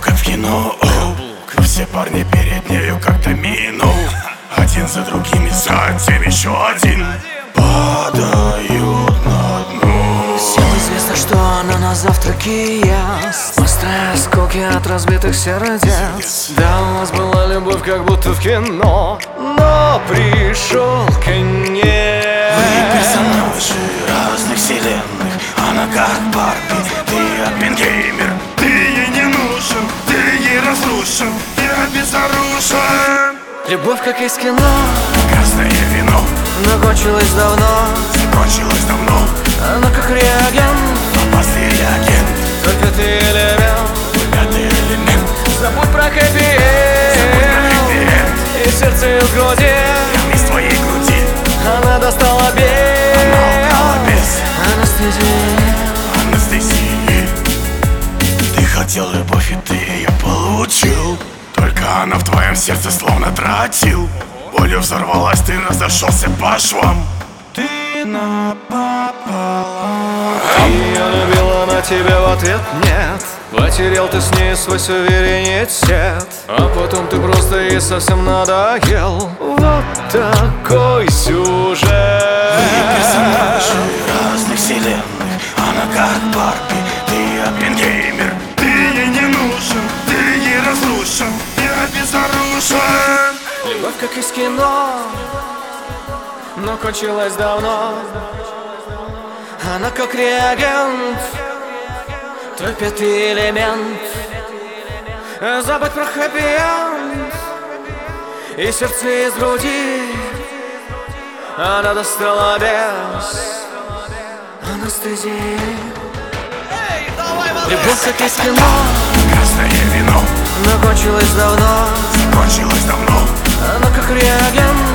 как в кино. Все парни перед нею как домино. Один за другими, затем еще один падают на дно. Всем известно, что она на завтраке ест, острые осколки от разбитых сердец. Да, у нас была любовь, как будто в кино, но пришел конец. Вы персонажи разных вселенных. Она как Барби, ты Оппенгеймер. Ты ей не нужен, ты ей разрушен, я безоружен. Любовь, как из кино, Красное вино но кончилась давно. закончилось давно. Она как реагент, Опасный реагент, только ты элемент. пятый элемент. Забудь про Забудь хэппи-энд, про хэппи-энд. и сердце из груди. Из твоей груди Она достала без она украла без анестезии. анестезии. Ты хотел любовь, и ты ее получил. Только она в твоем сердце словно тротил. Болью взорвалась, ты разошелся по швам. Ты напополам. Я любила, на тебя в ответ нет. Потерял ты с ней свой суверенитет, а потом ты просто ей совсем надоел. Вот такой сюжет. Персонажи разных вселенных. Она как Барби, ты Оппенгеймер. Ты ей не нужен, ты ей разрушен, я безоружен. Любовь, как из кино, но кончилась давно. Она как реагент, твой пятый элемент. Забудь про хэппи-энд, и сердце из груди. Она достала без анестезии. Любовь, как из кино, Красное вино но кончилась давно. закончилось давно. Она как реагент,